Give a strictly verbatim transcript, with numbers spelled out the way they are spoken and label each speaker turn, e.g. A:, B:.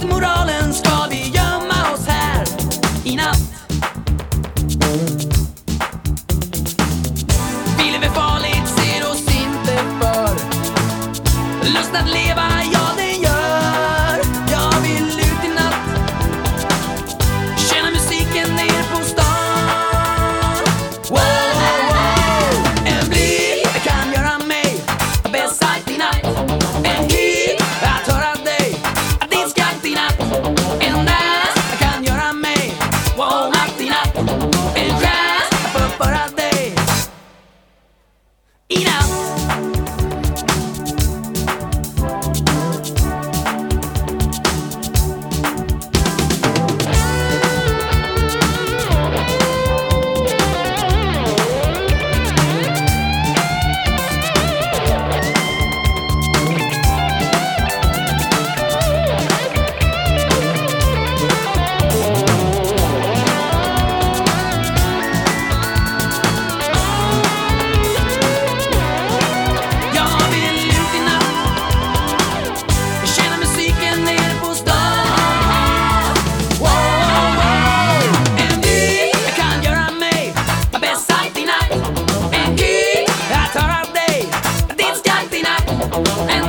A: Skit i moralen, ska vi gömma oss här i natt? Vi lever farligt, ser oss inte för. Lust att leva, ja den gör. Jag vill ut i natt, känna musiken ner på stan. Wow, wow, wow. En blick kan göra mig besatt i natt. En hit att höra dig, att din skatt i natt. En dans kan göra mig wow, natt i natt. En chans att få föra dig i natt. And